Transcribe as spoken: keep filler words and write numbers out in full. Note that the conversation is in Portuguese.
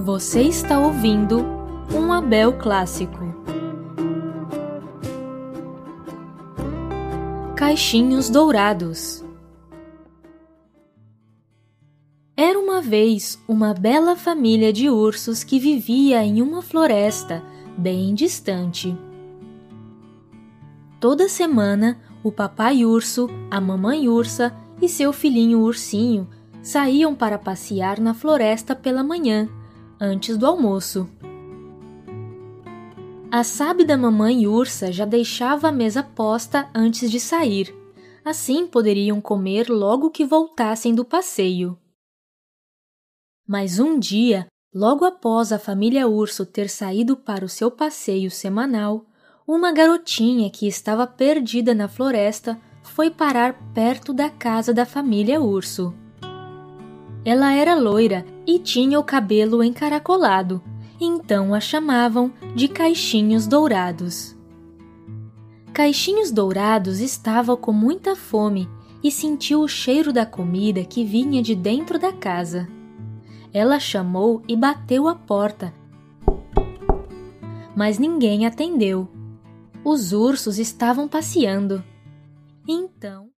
Você está ouvindo um Abel Clássico. Caixinhos Dourados. Era uma vez uma bela família de ursos que vivia em uma floresta bem distante. Toda semana, o papai urso, a mamãe ursa e seu filhinho ursinho saíam para passear na floresta pela manhã, antes do almoço. A sábida mamãe ursa já deixava a mesa posta antes de sair. Assim poderiam comer logo que voltassem do passeio. Mas um dia, logo após a família urso ter saído para o seu passeio semanal, uma garotinha que estava perdida na floresta foi parar perto da casa da família urso. Ela era loira e tinha o cabelo encaracolado, então a chamavam de Caixinhos Dourados. Caixinhos Dourados estava com muita fome e sentiu o cheiro da comida que vinha de dentro da casa. Ela chamou e bateu a porta, mas ninguém atendeu. Os ursos estavam passeando. Então